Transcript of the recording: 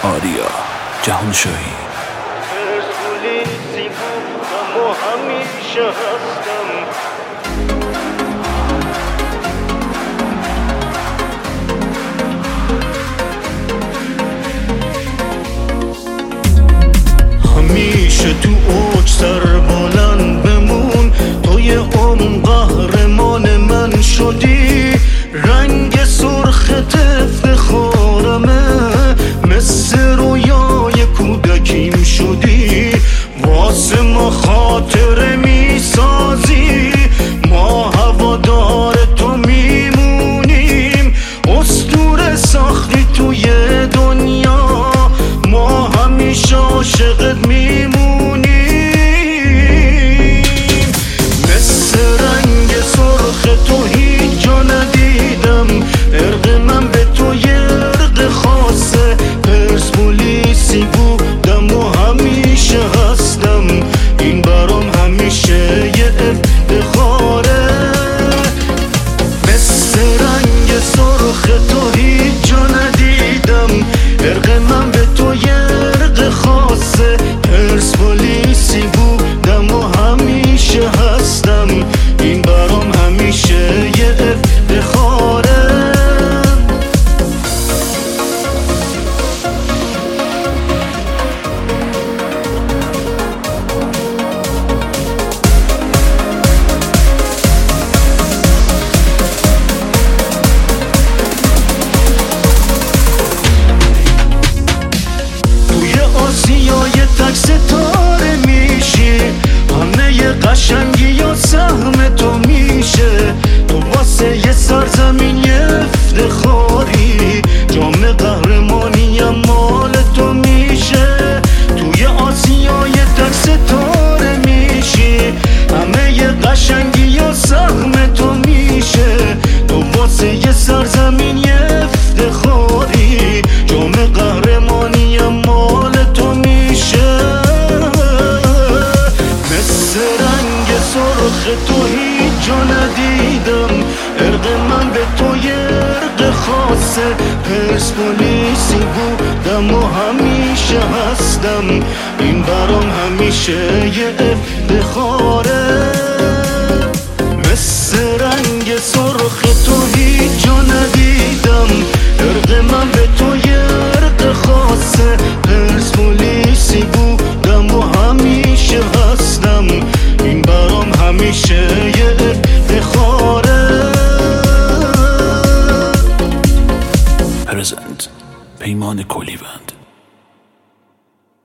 آریا جهانشاهی. پرسپولیسی بودم و همیشه هستم. همیشه تو اوج سر بلند بمون، توی قهرمان من شدی. رنگ سرخت افتخارمه، مثل رویای کودکیم شدی. واسه ما خاطره میسازی، ما هوادار تو میمونیم. اسطوره ساختی توی دنیا، ما همیشه عاشقت میمونیم. مثل رنگ سرخ تو هیچ جا ندیدم، ارق من به تو یه ارق خاصه. پرسپولیسی بودم و همیشه هستم، این برام همیشه یه افتخاره. مثل رنگ سرخ تو هیچ جا ندیدم، ارق من به تو یه ارق خاصه. پرسپولیسی بودم و همیشه هستم، این برام همیشه یه افتخاره. آسیای تک ستاره میشی، همه ی قشنگی یا سهم تو میشه. تو واسه یه سرزمین یه افتخاری، جام قهرمانی هم مال تو میشه. توی آسیای تک ستاره میشی، همه ی قشنگی یا سهم تو میشه. تو واسه یه سرزمین یه افتخاری، جام قهرمانی هم مال تو میشه. مثل رنگ سرخ تو هیچ جا ندیدم، ارق من به تو یه ارق خاصه. پرسپولیسی بودم و همیشه هستم، این برام همیشه یه افتخاره. مثل رنگ سرخ تو هیچ جا ندیدم، ارق من به تو یه ارق خاصه. پرسپولیسی بودم و همیشه هستم، این برام همیشه یه افتخاره. پرزنت پیمان کلیوند.